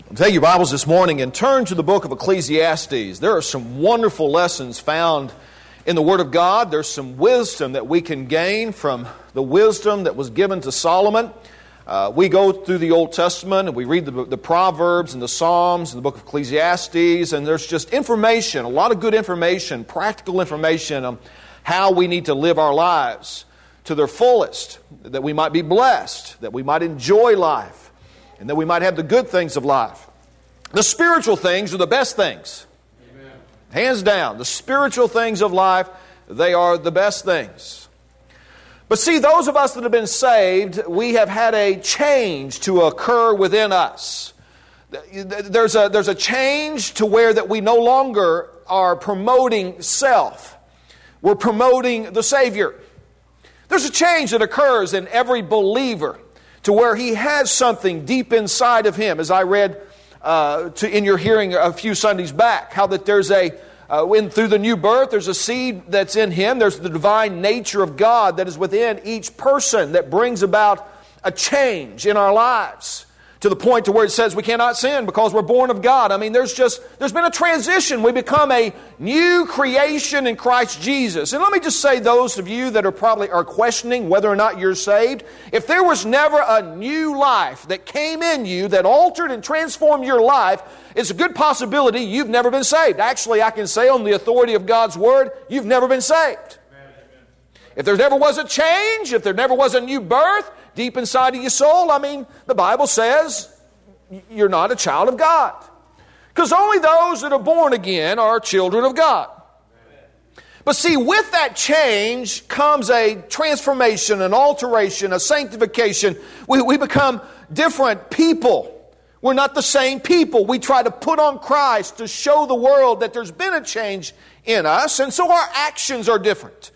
Take your Bibles this morning and turn to the book of Ecclesiastes. There are some wonderful lessons found in the Word of God. There's some wisdom that we can gain from the wisdom that was given to Solomon. We go through the Old Testament and we read the Proverbs and the Psalms and the book of Ecclesiastes, and there's just information, a lot of good information, practical information on how we need to live our lives to their fullest, that we might be blessed, that we might enjoy life, and that we might have the good things of life. The spiritual things are the best things. Amen. Hands down, the spiritual things of life, they are the best things. But see, those of us that have been saved, we have had a change to occur within us. There's a change to where that we no longer are promoting self. We're promoting the Savior. There's a change that occurs in every believer to where he has something deep inside of him. As I read in your hearing a few Sundays back, how that there's through the new birth, there's a seed that's in him. There's the divine nature of God that is within each person that brings about a change in our lives to the point to where it says we cannot sin because we're born of God. I mean, there's been a transition. We become a new creation in Christ Jesus. And let me just say, those of you that are questioning whether or not you're saved, if there was never a new life that came in you that altered and transformed your life, it's a good possibility you've never been saved. Actually, I can say on the authority of God's Word, you've never been saved. If there never was a change, if there never was a new birth deep inside of your soul, I mean, the Bible says you're not a child of God. Because only those that are born again are children of God. But see, with that change comes a transformation, an alteration, a sanctification. We become different people. We're not the same people. We try to put on Christ to show the world that there's been a change in us, and so our actions are different.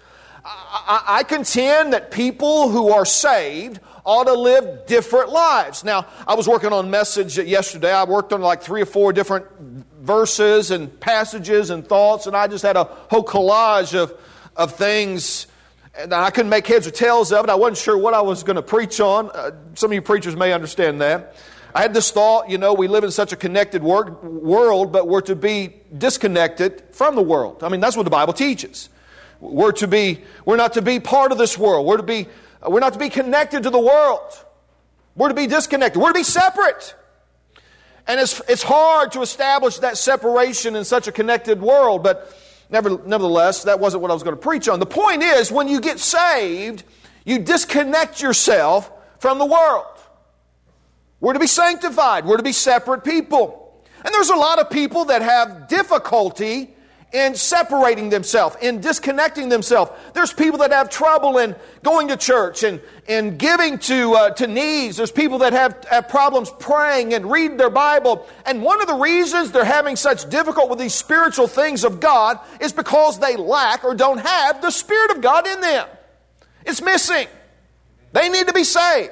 I contend that people who are saved ought to live different lives. Now, I was working on a message yesterday. I worked on like 3 or 4 different verses and passages and thoughts, and I just had a whole collage of things, and I couldn't make heads or tails of it. I wasn't sure what I was going to preach on. Some of you preachers may understand that. I had this thought, we live in such a connected world, but we're to be disconnected from the world. I mean, that's what the Bible teaches. We're not to be part of this world. We're not to be connected to the world. We're to be disconnected. We're to be separate. And it's hard to establish that separation in such a connected world, but nevertheless, that wasn't what I was going to preach on. The point is, when you get saved, you disconnect yourself from the world. We're to be sanctified. We're to be separate people. And there's a lot of people that have difficulty in separating themselves, in disconnecting themselves. There's people that have trouble in going to church and giving to needs. There's people that have problems praying and reading their Bible. And one of the reasons they're having such difficulty with these spiritual things of God is because they lack or don't have the Spirit of God in them. It's missing. They need to be saved.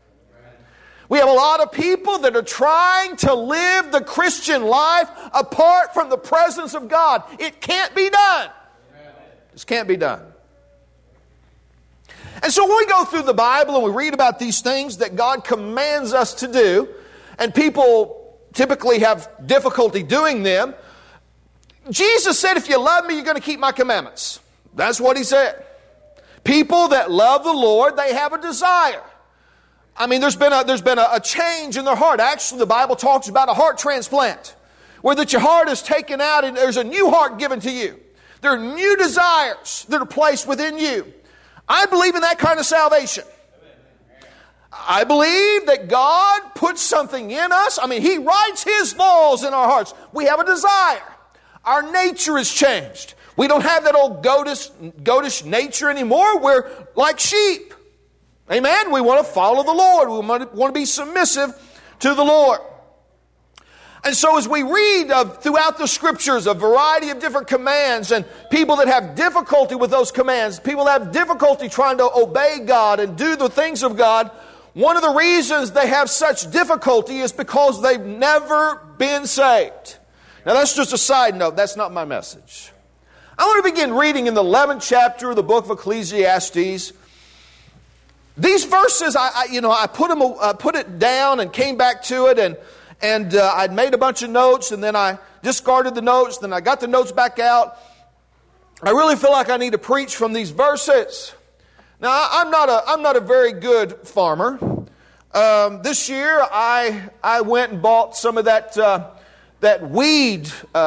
We have a lot of people that are trying to live the Christian life apart from the presence of God. It can't be done. This can't be done. And so when we go through the Bible and we read about these things that God commands us to do, and people typically have difficulty doing them, Jesus said, if you love me, you're going to keep my commandments. That's what He said. People that love the Lord, they have a desire. I mean, there's been a change in their heart. Actually, the Bible talks about a heart transplant, where that your heart is taken out and there's a new heart given to you. There are new desires that are placed within you. I believe in that kind of salvation. I believe that God puts something in us. I mean, He writes His laws in our hearts. We have a desire. Our nature is changed. We don't have that old goatish nature anymore. We're like sheep. Amen? We want to follow the Lord. We want to be submissive to the Lord. And so as we read throughout the Scriptures a variety of different commands, and people that have difficulty with those commands, people that have difficulty trying to obey God and do the things of God, one of the reasons they have such difficulty is because they've never been saved. Now that's just a side note. That's not my message. I want to begin reading in the 11th chapter of the book of Ecclesiastes. These verses, I put it down and came back to it, And I'd made a bunch of notes, and then I discarded the notes, then I got the notes back out. I really feel like I need to preach from these verses. Now, I'm not a very good farmer. This year, I went and bought some of that weed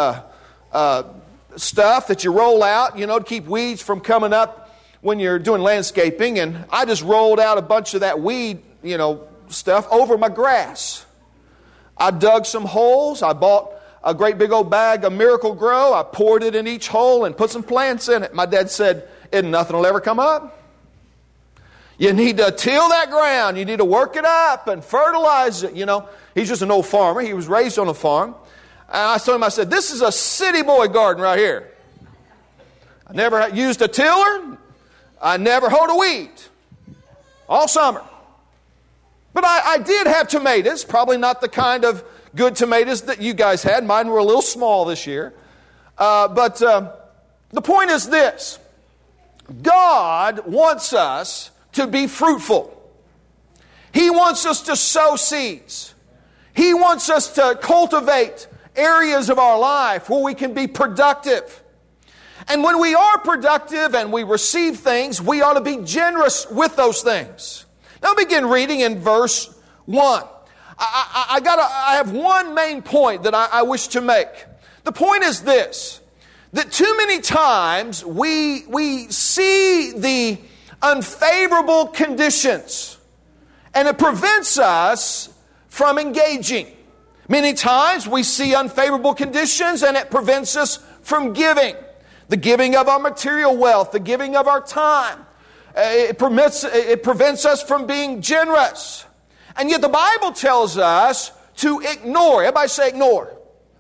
stuff that you roll out, to keep weeds from coming up when you're doing landscaping. And I just rolled out a bunch of that weed, stuff over my grass. I dug some holes. I bought a great big old bag of Miracle-Gro. I poured it in each hole and put some plants in it. My dad said, nothing will ever come up. You need to till that ground. You need to work it up and fertilize it. He's just an old farmer. He was raised on a farm. And I told him, I said, this is a city boy garden right here. I never used a tiller. I never hoed a weed. All summer. But I did have tomatoes. Probably not the kind of good tomatoes that you guys had. Mine were a little small this year. But the point is this. God wants us to be fruitful. He wants us to sow seeds. He wants us to cultivate areas of our life where we can be productive. And when we are productive and we receive things, we ought to be generous with those things. Now I'll begin reading in verse 1. I have one main point that I wish to make. The point is this, that too many times we see the unfavorable conditions and it prevents us from engaging. Many times we see unfavorable conditions and it prevents us from giving. The giving of our material wealth, the giving of our time. It prevents us from being generous. And yet the Bible tells us to ignore. Everybody say ignore.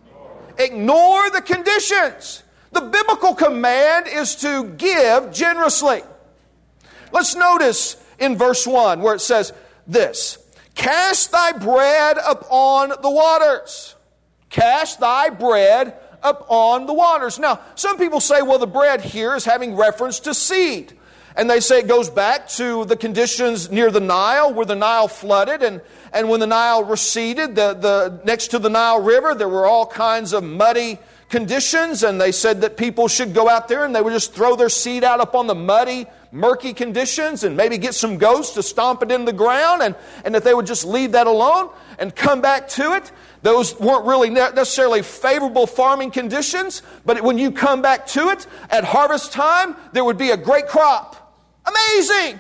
Ignore the conditions. The biblical command is to give generously. Let's notice in verse 1 where it says this. Cast thy bread upon the waters. Cast thy bread upon the waters. Now, some people say, well, the bread here is having reference to seed. And they say it goes back to the conditions near the Nile, where the Nile flooded. And when the Nile receded, the next to the Nile River, there were all kinds of muddy conditions. And they said that people should go out there and they would just throw their seed out upon the muddy, murky conditions and maybe get some goats to stomp it in the ground. And that they would just leave that alone and come back to it. Those weren't really necessarily favorable farming conditions. But when you come back to it, at harvest time, there would be a great crop. Amazing!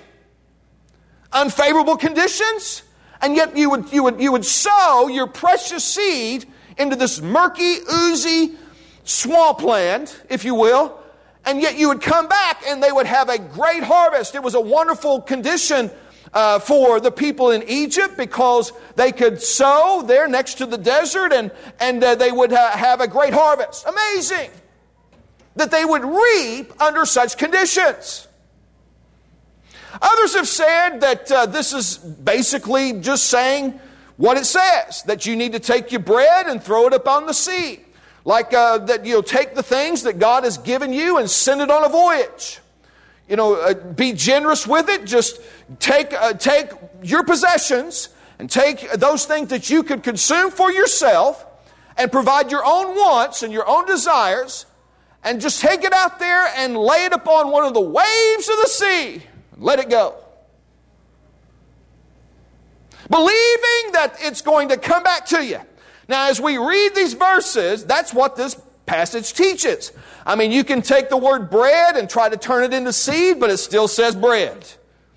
Unfavorable conditions, and yet you would sow your precious seed into this murky, oozy swampland, if you will, and yet you would come back and they would have a great harvest. It was a wonderful condition for the people in Egypt because they could sow there next to the desert and they would have a great harvest. Amazing! That they would reap under such conditions. Others have said that this is basically just saying what it says, that you need to take your bread and throw it upon the sea. Like that you'll take the things that God has given you and send it on a voyage. Be generous with it. Just take your possessions and take those things that you could consume for yourself and provide your own wants and your own desires and just take it out there and lay it upon one of the waves of the sea. Let it go. Believing that it's going to come back to you. Now, as we read these verses, that's what this passage teaches. I mean, you can take the word bread and try to turn it into seed, but it still says bread.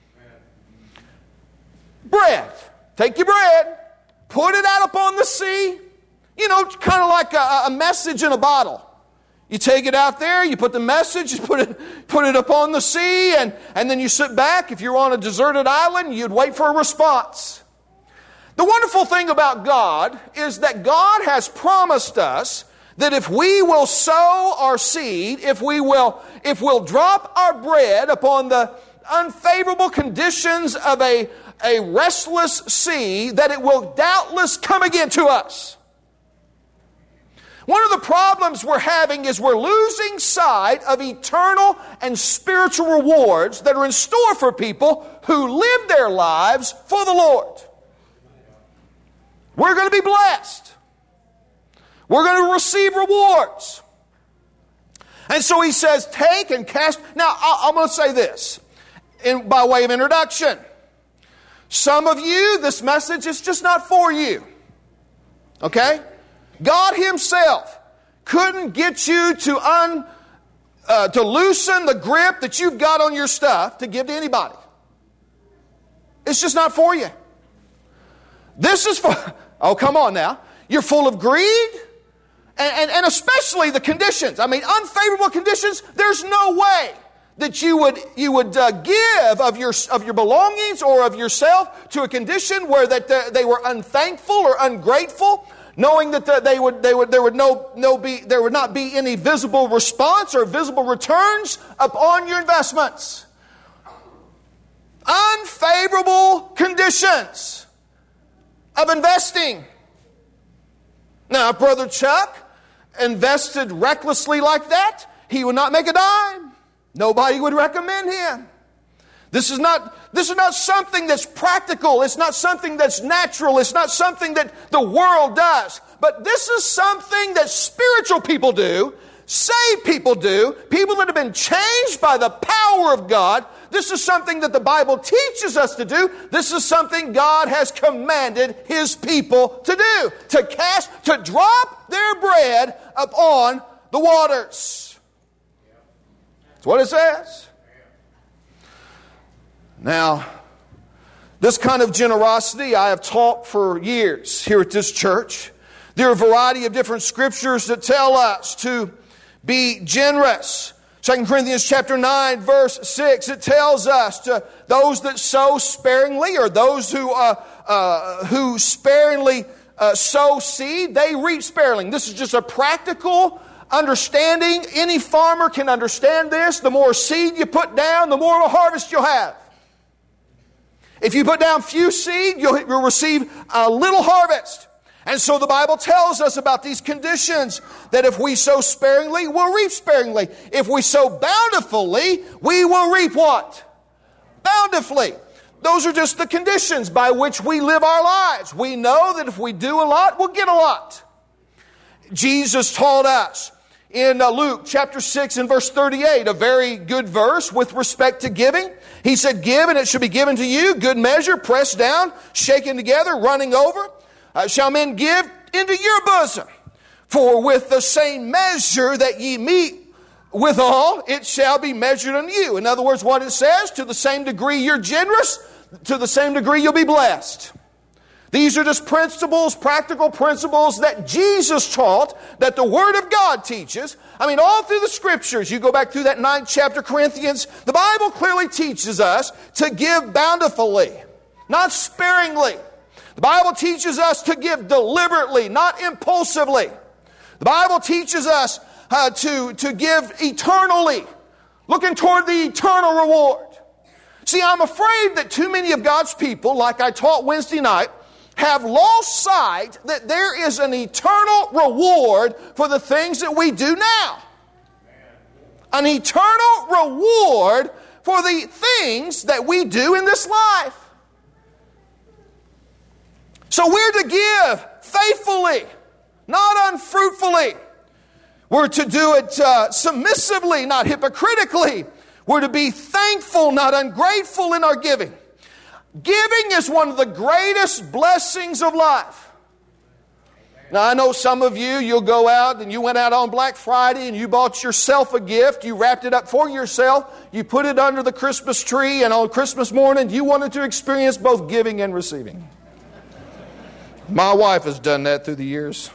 Bread. Take your bread, put it out upon the sea. Kind of like a message in a bottle. You take it out there, you put the message, you put it upon the sea, and then you sit back. If you're on a deserted island, you'd wait for a response. The wonderful thing about God is that God has promised us that if we will sow our seed, if we'll drop our bread upon the unfavorable conditions of a restless sea, that it will doubtless come again to us. One of the problems we're having is we're losing sight of eternal and spiritual rewards that are in store for people who live their lives for the Lord. We're going to be blessed. We're going to receive rewards. And so he says, take and cast. Now, I'm going to say this by way of introduction. Some of you, this message is just not for you. Okay? God Himself couldn't get you to loosen the grip that you've got on your stuff to give to anybody. It's just not for you. This is for, oh, come on now. You're full of greed. And especially the conditions. I mean, unfavorable conditions, there's no way that you would give of your belongings or of yourself to a condition where that they were unthankful or ungrateful, knowing that there would not be any visible response or visible returns upon your investments. Unfavorable conditions of investing. Now, if Brother Chuck invested recklessly like that, he would not make a dime. Nobody would recommend him. This is not something that's practical. It's not something that's natural. It's not something that the world does. But this is something that spiritual people do, saved people do, people that have been changed by the power of God. This is something that the Bible teaches us to do. This is something God has commanded His people to do. To drop their bread upon the waters. That's what it says. Now, this kind of generosity I have taught for years here at this church. There are a variety of different scriptures that tell us to be generous. 2 Corinthians chapter 9, verse 6, it tells us to those that sow sparingly, or those who sparingly sow seed, they reap sparingly. This is just a practical understanding. Any farmer can understand this. The more seed you put down, the more of a harvest you'll have. If you put down few seed, you'll receive a little harvest. And so the Bible tells us about these conditions, that if we sow sparingly, we'll reap sparingly. If we sow bountifully, we will reap what? Bountifully. Those are just the conditions by which we live our lives. We know that if we do a lot, we'll get a lot. Jesus taught us in Luke chapter 6 and verse 38, a very good verse with respect to giving. He said, give and it shall be given to you, good measure, pressed down, shaken together, running over. Shall men give into your bosom? For with the same measure that ye meet withal, it shall be measured unto you. In other words, what it says, to the same degree you're generous, to the same degree you'll be blessed. These are just principles, practical principles that Jesus taught, that the Word of God teaches. I mean, all through the Scriptures, you go back through that 9th chapter, Corinthians, the Bible clearly teaches us to give bountifully, not sparingly. The Bible teaches us to give deliberately, not impulsively. The Bible teaches us to give eternally, looking toward the eternal reward. See, I'm afraid that too many of God's people, like I taught Wednesday night, have lost sight that there is an eternal reward for the things that we do now. An eternal reward for the things that we do in this life. So we're to give faithfully, not unfruitfully. We're to do it submissively, not hypocritically. We're to be thankful, not ungrateful in our giving. Giving is one of the greatest blessings of life. Now, I know some of you, you'll go out and you went out on Black Friday and you bought yourself a gift. You wrapped it up for yourself. You put it under the Christmas tree, and on Christmas morning, you wanted to experience both giving and receiving. My wife has done that through the years.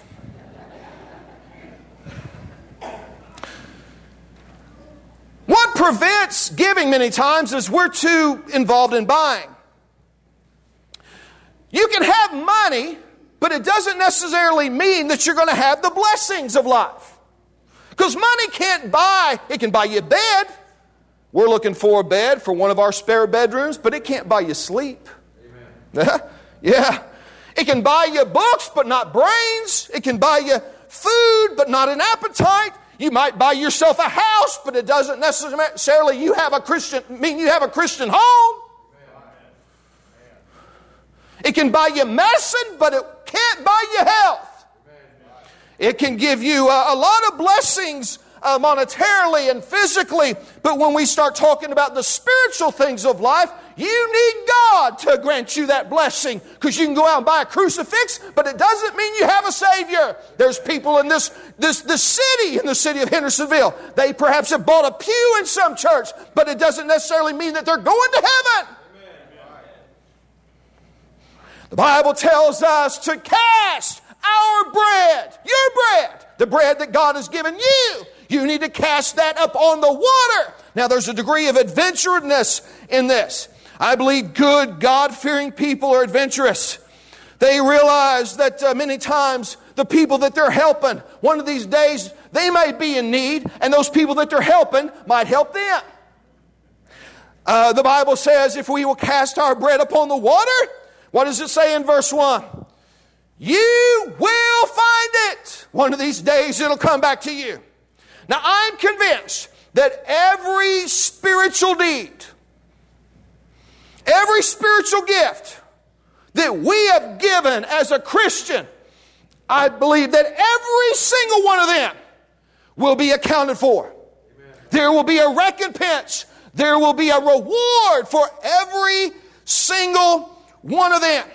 What prevents giving many times is we're too involved in buying. You can have money, but it doesn't necessarily mean that you're going to have the blessings of life. Because money can't buy, it can buy you a bed. We're looking for a bed for one of our spare bedrooms, but it can't buy you sleep. Amen. Yeah. It can buy you books, but not brains. It can buy you food, but not an appetite. You might buy yourself a house, but it doesn't necessarily you have a Christian home. It can buy you medicine, but it can't buy you health. It can give you a lot of blessings monetarily and physically. But when we start talking about the spiritual things of life, you need God to grant you that blessing. Because you can go out and buy a crucifix, but it doesn't mean you have a Savior. There's people in this city, in the city of Hendersonville. They perhaps have bought a pew in some church, but it doesn't necessarily mean that they're going to heaven. The Bible tells us to cast our bread, your bread, the bread that God has given you. You need to cast that up on the water. Now there's a degree of adventurousness in this. I believe good, God-fearing people are adventurous. They realize that many times the people that they're helping, one of these days they may be in need, and those people that they're helping might help them. The Bible says if we will cast our bread upon the water, what does it say in verse 1? You will find it. One of these days it'll come back to you. Now I'm convinced that every spiritual deed, every spiritual gift that we have given as a Christian, I believe that every single one of them will be accounted for. Amen. There will be a recompense. There will be a reward for every single one of them.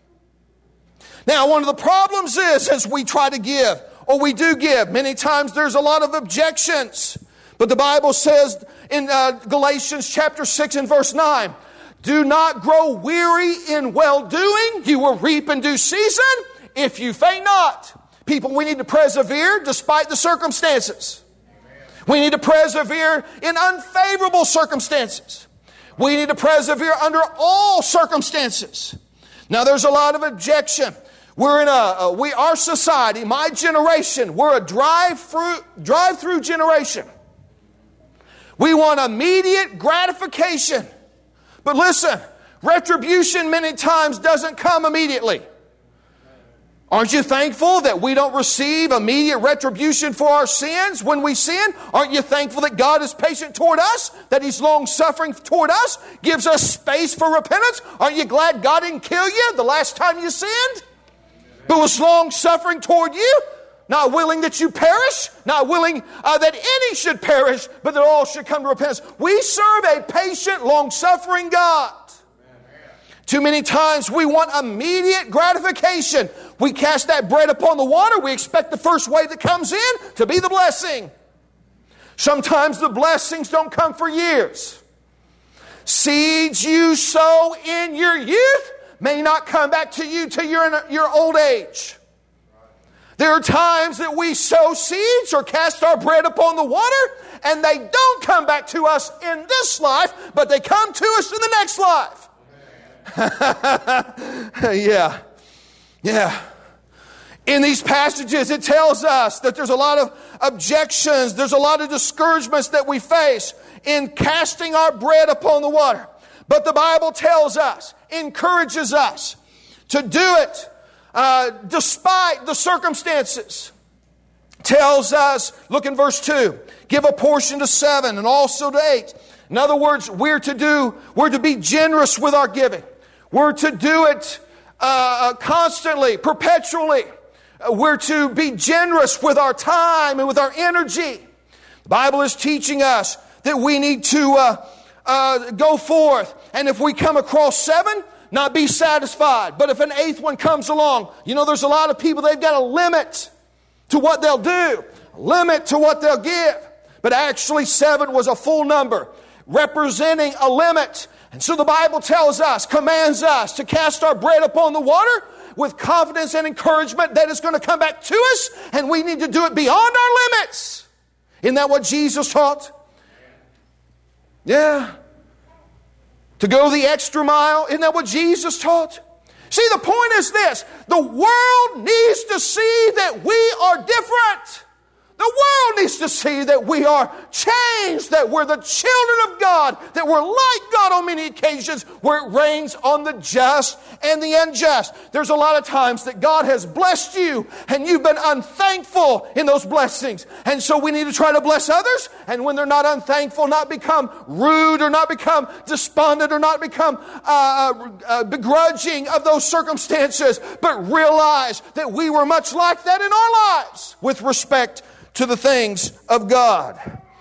Now, one of the problems is, as we try to give, or we do give, many times there's a lot of objections. But the Bible says in Galatians chapter 6 and verse 9, do not grow weary in well-doing. You will reap in due season if you faint not. People, we need to persevere despite the circumstances. We need to persevere in unfavorable circumstances. We need to persevere under all circumstances. Now, there's a lot of objection. We're in our society, my generation, we're a drive-through generation. We want immediate gratification. But listen, retribution many times doesn't come immediately. Aren't you thankful that we don't receive immediate retribution for our sins when we sin? Aren't you thankful that God is patient toward us, that He's long-suffering toward us, gives us space for repentance? Aren't you glad God didn't kill you the last time you sinned, but was long-suffering toward you? Not willing that you perish, not willing that any should perish, but that all should come to repentance. We serve a patient, long-suffering God. Too many times we want immediate gratification. We cast that bread upon the water. We expect the first wave that comes in to be the blessing. Sometimes the blessings don't come for years. Seeds you sow in your youth may not come back to you till you're in your old age. There are times that we sow seeds or cast our bread upon the water, and they don't come back to us in this life, but they come to us in the next life. Yeah. In these passages, it tells us that there's a lot of objections, there's a lot of discouragements that we face in casting our bread upon the water. But the Bible tells us, encourages us to do it despite the circumstances. Tells us, look in verse 2, give a portion to 7 and also to 8. In other words, we're to be generous with our giving. We're to do it constantly, perpetually. We're to be generous with our time and with our energy. The Bible is teaching us that we need to go forth. And if we come across 7, not be satisfied. But if an 8th one comes along, there's a lot of people, they've got a limit to what they'll do, a limit to what they'll give. But actually 7 was a full number, representing a limit. And so the Bible tells us, commands us to cast our bread upon the water with confidence and encouragement that it's going to come back to us, and we need to do it beyond our limits. Isn't that what Jesus taught? Yeah. To go the extra mile, isn't that what Jesus taught? See, the point is this. The world needs to see that we are different. The world needs to see that we are changed, that we're the children of God, that we're like God on many occasions, where it rains on the just and the unjust. There's a lot of times that God has blessed you and you've been unthankful in those blessings. And so we need to try to bless others, and when they're not unthankful, not become rude or not become despondent or not become begrudging of those circumstances, but realize that we were much like that in our lives with respect to the things of God.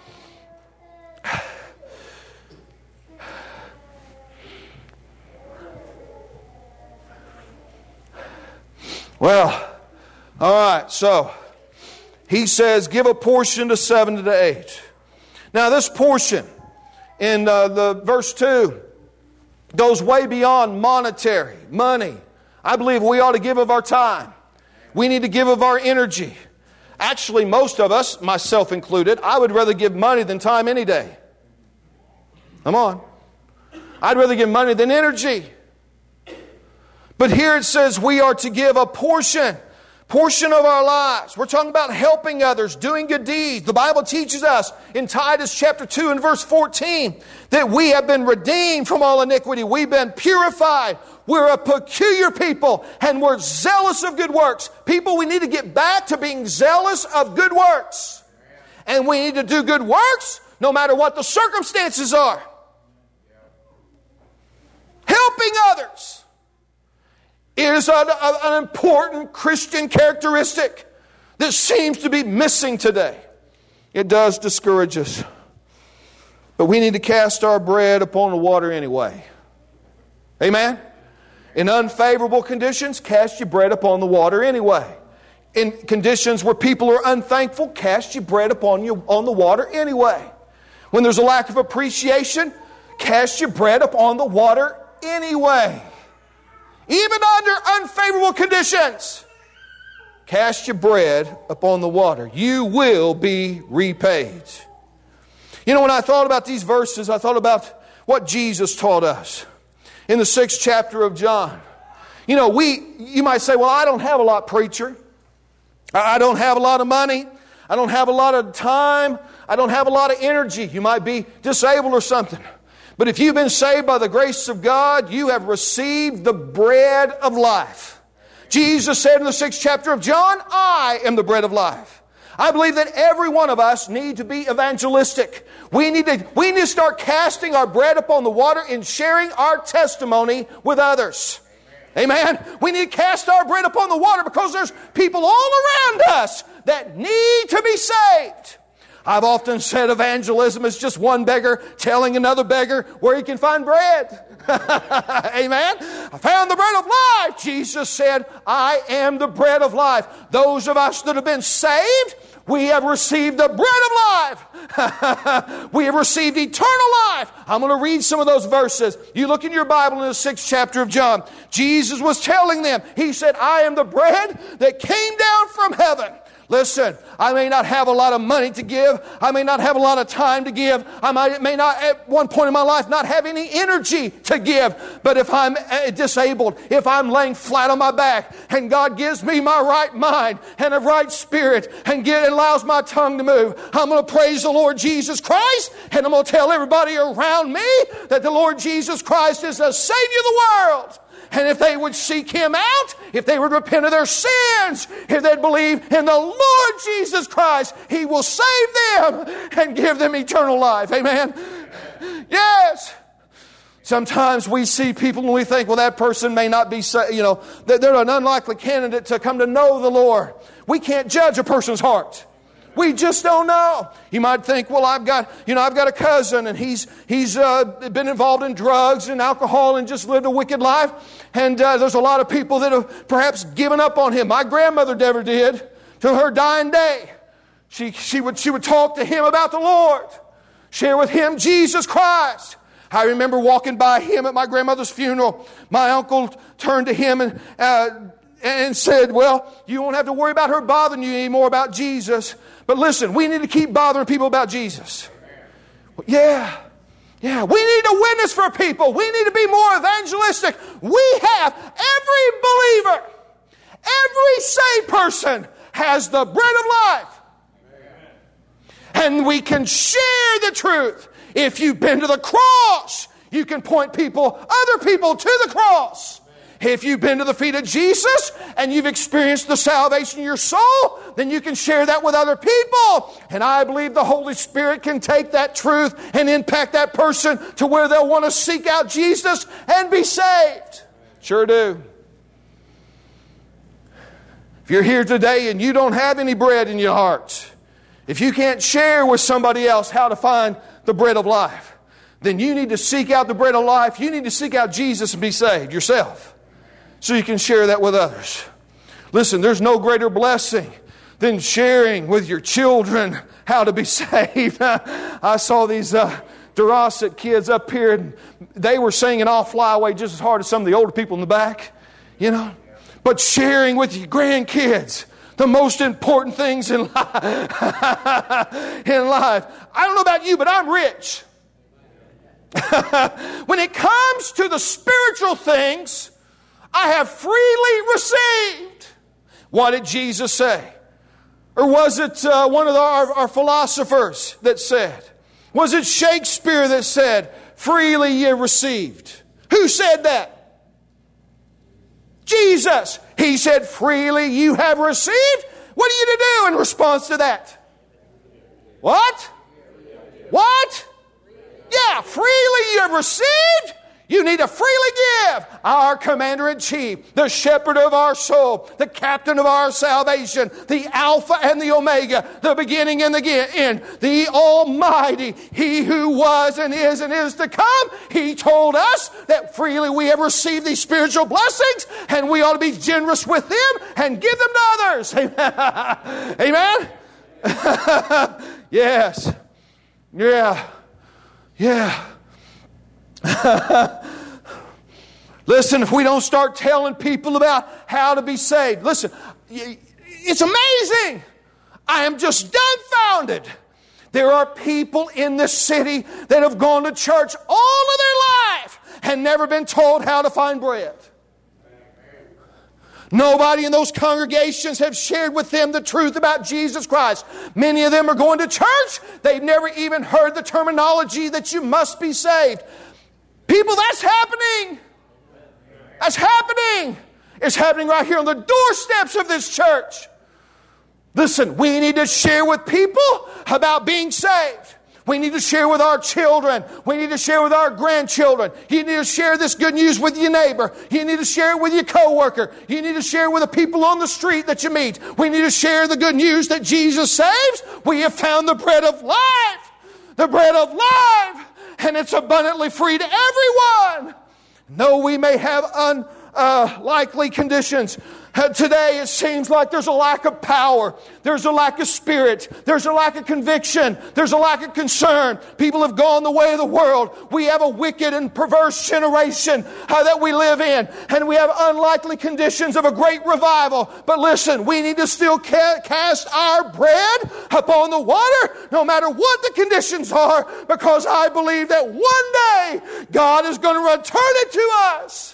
Well, all right, so he says, give a portion to 7 to 8. Now this portion in the verse 2 goes way beyond monetary, money. I believe we ought to give of our time. We need to give of our energy. Actually, most of us, myself included, I would rather give money than time any day. Come on. I'd rather give money than energy. But here it says we are to give a portion of our lives. We're talking about helping others, doing good deeds. The Bible teaches us in Titus chapter 2 and verse 14 that we have been redeemed from all iniquity. We've been purified. We're a peculiar people, and we're zealous of good works. People, we need to get back to being zealous of good works. And we need to do good works no matter what the circumstances are. Helping others is an important Christian characteristic that seems to be missing today. It does discourage us. But we need to cast our bread upon the water anyway. Amen? In unfavorable conditions, cast your bread upon the water anyway. In conditions where people are unthankful, cast your bread on the water anyway. When there's a lack of appreciation, cast your bread upon the water anyway. Even under unfavorable conditions, cast your bread upon the water. You will be repaid. You know, when I thought about these verses, I thought about what Jesus taught us in the 6th chapter of John. You know, you might say, well, I don't have a lot, preacher. I don't have a lot of money. I don't have a lot of time. I don't have a lot of energy. You might be disabled or something. But if you've been saved by the grace of God, you have received the bread of life. Jesus said in the 6th chapter of John, I am the bread of life. I believe that every one of us need to be evangelistic. We need to start casting our bread upon the water and sharing our testimony with others. Amen. We need to cast our bread upon the water because there's people all around us that need to be saved. I've often said evangelism is just one beggar telling another beggar where he can find bread. Amen. I found the bread of life. Jesus said, I am the bread of life. Those of us that have been saved, we have received the bread of life. We have received eternal life. I'm going to read some of those verses. You look in your Bible in the 6th chapter of John. Jesus was telling them, He said, I am the bread that came down from heaven. Listen, I may not have a lot of money to give. I may not have a lot of time to give. I may not at one point in my life not have any energy to give. But if I'm disabled, if I'm laying flat on my back and God gives me my right mind and a right spirit and allows my tongue to move, I'm going to praise the Lord Jesus Christ, and I'm going to tell everybody around me that the Lord Jesus Christ is the Savior of the world. And if they would seek Him out, if they would repent of their sins, if they'd believe in the Lord Jesus Christ, He will save them and give them eternal life. Amen? Yes. Sometimes we see people and we think, well, that person may not be, they're an unlikely candidate to come to know the Lord. We can't judge a person's heart. We just don't know. You might think, well, I've got a cousin and he's been involved in drugs and alcohol and just lived a wicked life. And there's a lot of people that have perhaps given up on him. My grandmother never did. Till her dying day, she would talk to him about the Lord, share with him Jesus Christ. I remember walking by him at my grandmother's funeral. My uncle turned to him and said, well, you won't have to worry about her bothering you anymore about Jesus. But listen, we need to keep bothering people about Jesus. Yeah. We need to witness for people. We need to be more evangelistic. We have, every believer, every saved person has the bread of life. and we can share the truth. If you've been to the cross, you can point other people to the cross. If you've been to the feet of Jesus and you've experienced the salvation of your soul, then you can share that with other people. And I believe the Holy Spirit can take that truth and impact that person to where they'll want to seek out Jesus and be saved. Sure do. If you're here today and you don't have any bread in your heart, if you can't share with somebody else how to find the bread of life, then you need to seek out the bread of life. You need to seek out Jesus and be saved yourself, so you can share that with others. Listen, there's no greater blessing than sharing with your children how to be saved. I saw these Dorosset kids up here, and they were singing "I'll Fly Away" just as hard as some of the older people in the back, you know. But sharing with your grandkids the most important things in life. I don't know about you, but I'm rich. When it comes to the spiritual things, I have freely received. What did Jesus say? Or was it one of our philosophers that said? Was it Shakespeare that said, "Freely ye received"? Who said that? Jesus. He said, "Freely you have received." What are you to do in response to that? What? What? Yeah, freely you have received. You need to freely give. Our Commander-in-Chief, the Shepherd of our soul, the Captain of our salvation, the Alpha and the Omega, the beginning and the end, the Almighty, He who was and is to come. He told us that freely we have received these spiritual blessings, and we ought to be generous with them and give them to others. Amen? Yes. Yeah. Yeah. Listen, if we don't start telling people about how to be saved, listen, it's amazing. I am just dumbfounded. There are people in this city that have gone to church all of their life and never been told how to find bread. Nobody in those congregations have shared with them the truth about Jesus Christ. Many of them are going to church. They've never even heard the terminology that you must be saved. People, that's happening. That's happening. It's happening right here on the doorsteps of this church. Listen, we need to share with people about being saved. We need to share with our children. We need to share with our grandchildren. You need to share this good news with your neighbor. You need to share it with your coworker. You need to share it with the people on the street that you meet. We need to share the good news that Jesus saves. We have found the bread of life. The bread of life. And it's abundantly free to everyone. Though we may have unlikely conditions, today it seems like there's a lack of power. There's a lack of spirit. There's a lack of conviction. There's a lack of concern. People have gone the way of the world. We have a wicked and perverse generation that we live in. And we have unlikely conditions of a great revival. But listen, we need to still cast our bread upon the water, no matter what the conditions are, because I believe that one day God is going to return it to us.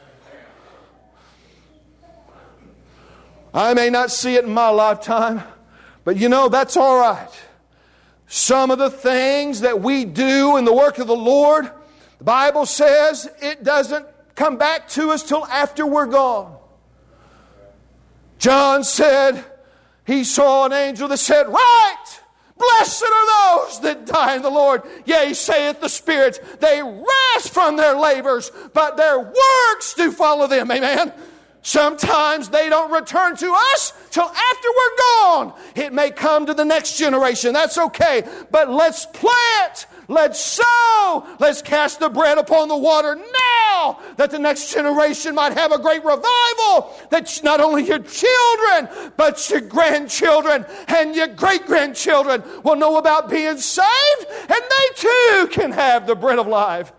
I may not see it in my lifetime, but you know, that's all right. Some of the things that we do in the work of the Lord, the Bible says it doesn't come back to us till after we're gone. John said he saw an angel that said, "Right! Blessed are those that die in the Lord. Yea, saith the Spirit, they rest from their labors, but their works do follow them." Amen. Sometimes they don't return to us till after we're gone. It may come to the next generation. That's okay. But let's plant. Let's sow. Let's cast the bread upon the water now, that the next generation might have a great revival. That not only your children, but your grandchildren and your great-grandchildren will know about being saved, and they too can have the bread of life.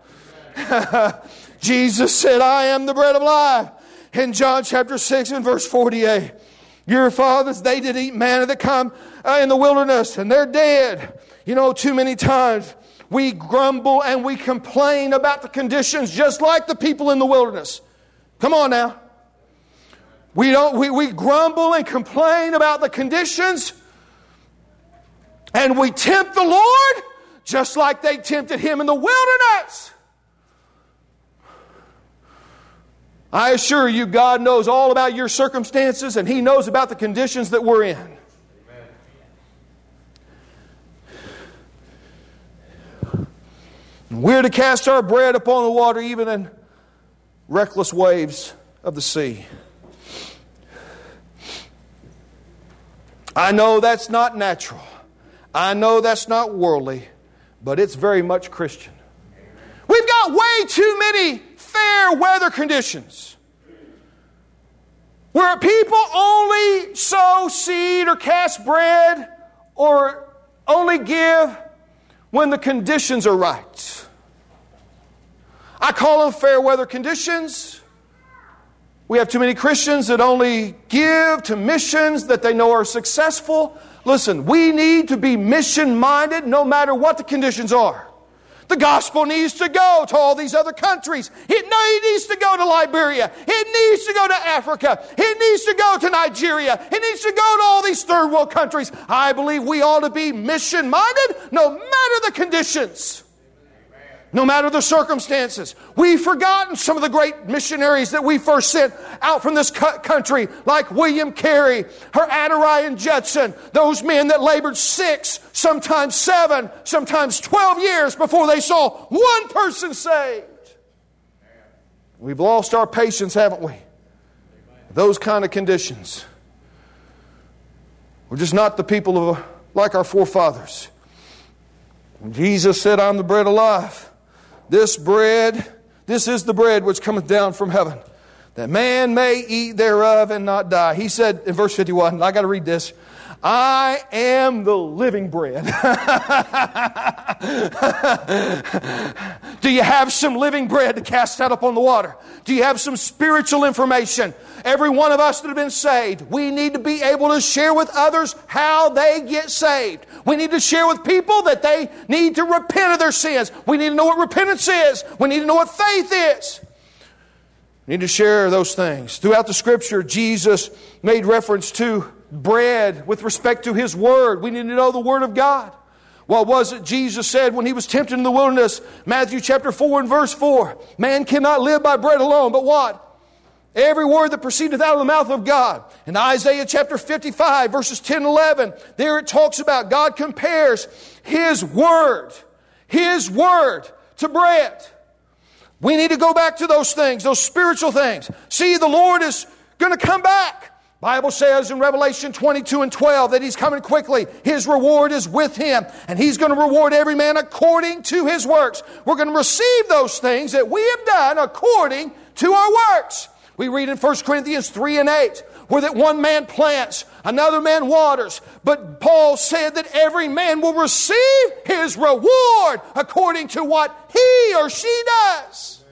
Jesus said, "I am the bread of life." In John chapter 6 and verse 48, your fathers, they did eat manna that come in the wilderness, and they're dead. You know, too many times we grumble and we complain about the conditions just like the people in the wilderness. Come on now. We grumble and complain about the conditions And we tempt the Lord just like they tempted Him in the wilderness. I assure you, God knows all about your circumstances, and He knows about the conditions that we're in. We're to cast our bread upon the water, even in reckless waves of the sea. I know that's not natural. I know that's not worldly, but it's very much Christian. We've got way too many fair weather conditions where people only sow seed or cast bread or only give when the conditions are right. I call them fair weather conditions. We have too many Christians that only give to missions that they know are successful. Listen, we need to be mission-minded no matter what the conditions are. The gospel needs to go to all these other countries. It needs to go to Liberia. It needs to go to Africa. It needs to go to Nigeria. It needs to go to all these third world countries. I believe we ought to be mission-minded no matter the conditions. No matter the circumstances. We've forgotten some of the great missionaries that we first sent out from this country, like William Carey, or Adoniram Judson, those men that labored 6, sometimes 7, sometimes 12 years before they saw one person saved. We've lost our patience, haven't we? Those kind of conditions. We're just not the people like our forefathers. When Jesus said, I'm the bread of life. This is the bread which cometh down from heaven, that man may eat thereof and not die. He said in verse 51, I got to read this, I am the living bread. Do you have some living bread to cast out upon the water? Do you have some spiritual information? Every one of us that have been saved, we need to be able to share with others how they get saved. We need to share with people that they need to repent of their sins. We need to know what repentance is. We need to know what faith is. We need to share those things. Throughout the Scripture, Jesus made reference to bread with respect to His Word. We need to know the Word of God. What was it Jesus said when He was tempted in the wilderness? Matthew chapter 4 and verse 4. Man cannot live by bread alone, but what? Every word that proceedeth out of the mouth of God. In Isaiah chapter 55, verses 10 and 11, there it talks about God compares His Word to bread. We need to go back to those things, those spiritual things. See, the Lord is going to come back. Bible says in Revelation 22 and 12 that He's coming quickly. His reward is with Him, and He's going to reward every man according to his works. We're going to receive those things that we have done according to our works. We read in 1 Corinthians 3 and 8, where that one man plants, another man waters. But Paul said that every man will receive his reward according to what he or she does.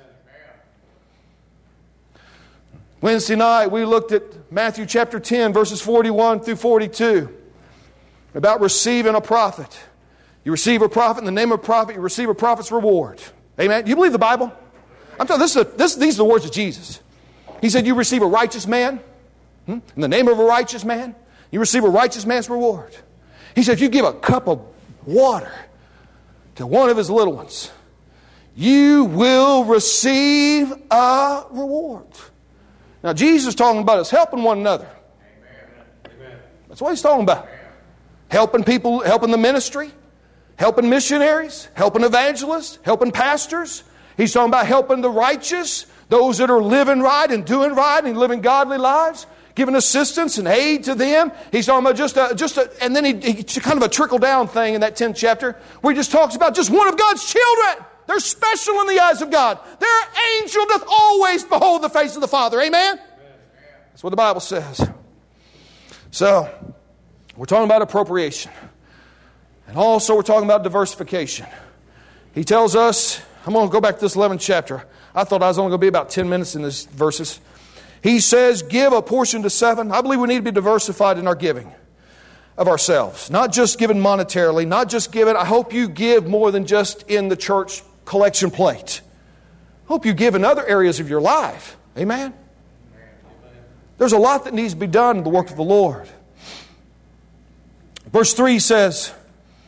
Wednesday night, we looked at Matthew chapter 10, verses 41 through 42, about receiving a prophet. You receive a prophet in the name of a prophet, you receive a prophet's reward. Amen? Do you believe the Bible? I'm telling you, these are the words of Jesus. He said, you receive a righteous man, in the name of a righteous man, you receive a righteous man's reward. He said, if you give a cup of water to one of his little ones, you will receive a reward. Now, Jesus is talking about us helping one another. Amen. That's what He's talking about. Helping people, helping the ministry, helping missionaries, helping evangelists, helping pastors. He's talking about helping the righteous, those that are living right and doing right and living godly lives, giving assistance and aid to them. He's talking about and then he kind of a trickle-down thing in that 10th chapter where he just talks about just one of God's children. They're special in the eyes of God. Their angel doth always behold the face of the Father. Amen? That's what the Bible says. So, we're talking about appropriation. And also we're talking about diversification. He tells us, I'm going to go back to this 11th chapter. I thought I was only going to be about 10 minutes in these verses. He says, give a portion to 7. I believe we need to be diversified in our giving of ourselves. Not just given monetarily, not just given, I hope you give more than just in the church collection plate. I hope you give in other areas of your life. Amen? There's a lot that needs to be done in the work of the Lord. Verse 3 says,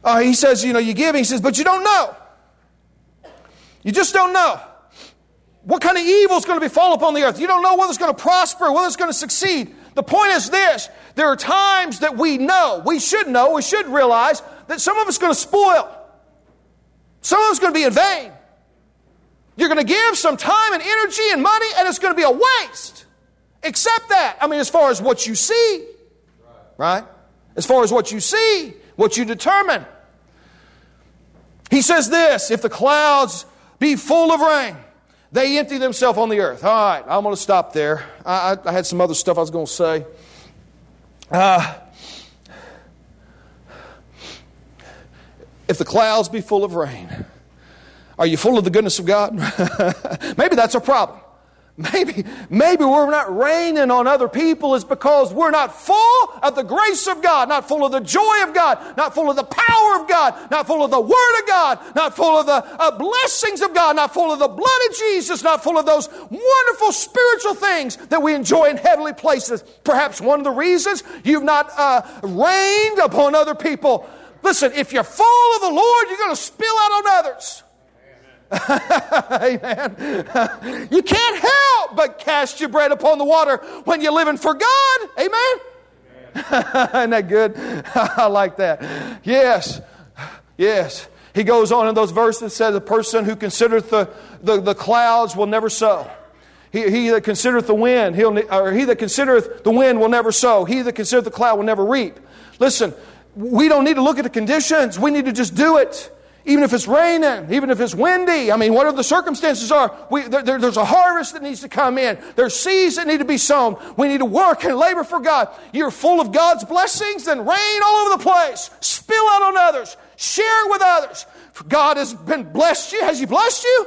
He says, you give. He says, but you don't know. You just don't know. What kind of evil is going to befall upon the earth? You don't know whether it's going to prosper, whether it's going to succeed. The point is this. There are times that we should realize that some of it's going to spoil. Some of it's going to be in vain. You're going to give some time and energy and money, and it's going to be a waste. Accept that. As far as what you see. Right? As far as what you see, what you determine. He says this, if the clouds be full of rain, they empty themselves on the earth. All right, I'm going to stop there. I had some other stuff I was going to say. If the clouds be full of rain, are you full of the goodness of God? Maybe that's a problem. Maybe we're not raining on other people is because we're not full of the grace of God, not full of the joy of God, not full of the power of God, not full of the Word of God, not full of the blessings of God, not full of the blood of Jesus, not full of those wonderful spiritual things that we enjoy in heavenly places. Perhaps one of the reasons you've not rained upon other people. Listen, if you're full of the Lord, you're going to spill out on others. Amen. You can't help but cast your bread upon the water when you're living for God. Amen. Isn't that good? I like that. Yes. He goes on in those verses, says the person who considereth the clouds will never sow. He that considereth the wind, he that considereth the wind will never sow. He that considereth the cloud will never reap. Listen, we don't need to look at the conditions. We need to just do it. Even if it's raining, even if it's windy, whatever the circumstances are, there's a harvest that needs to come in. There's seeds that need to be sown. We need to work and labor for God. You're full of God's blessings, then rain all over the place. Spill out on others. Share with others. For God has blessed you. Has He blessed you?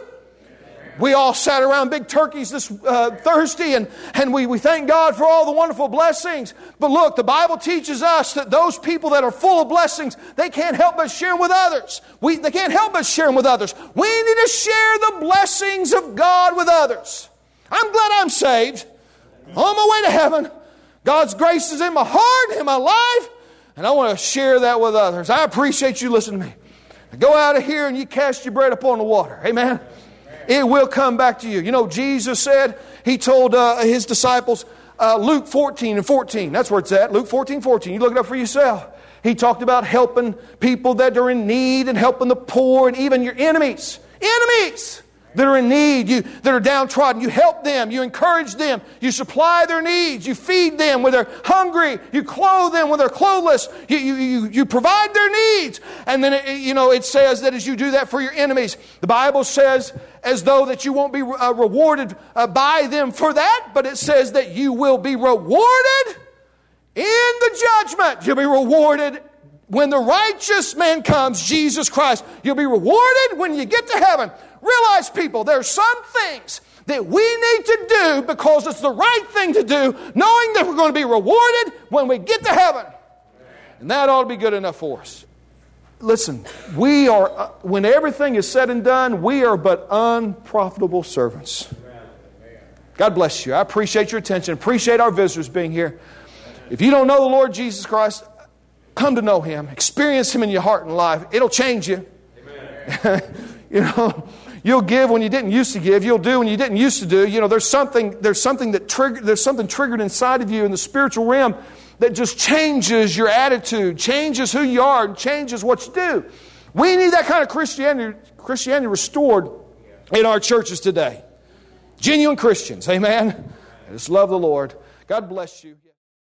We all sat around big turkeys this Thursday and we thank God for all the wonderful blessings. But look, the Bible teaches us that those people that are full of blessings, they can't help but share them with others. They can't help but share them with others. We need to share the blessings of God with others. I'm glad I'm saved. On my way to heaven. God's grace is in my heart, in my life, and I want to share that with others. I appreciate you listening to me. Go out of here and you cast your bread upon the water. Amen. It will come back to you. Jesus said, He told His disciples, Luke 14:14. That's where it's at. Luke 14:14. You look it up for yourself. He talked about helping people that are in need and helping the poor and even your enemies. Enemies that are in need, that are downtrodden. You help them. You encourage them. You supply their needs. You feed them when they're hungry. You clothe them when they're clothless. You provide their needs. And then, it says that as you do that for your enemies, the Bible says as though that you won't be rewarded by them for that, but it says that you will be rewarded in the judgment. You'll be rewarded when the righteous man comes, Jesus Christ. You'll be rewarded when you get to heaven. Realize, people, there are some things that we need to do because it's the right thing to do, knowing that we're going to be rewarded when we get to heaven. And that ought to be good enough for us. Listen, we are, when everything is said and done, we are but unprofitable servants. God bless you. I appreciate your attention. Appreciate our visitors being here. If you don't know the Lord Jesus Christ, come to know Him. Experience Him in your heart and life. It'll change you. You'll give when you didn't used to give. You'll do when you didn't used to do. There's something triggered inside of you in the spiritual realm that just changes your attitude, changes who you are, and changes what you do. We need that kind of Christianity restored in our churches today. Genuine Christians, amen. I just love the Lord. God bless you.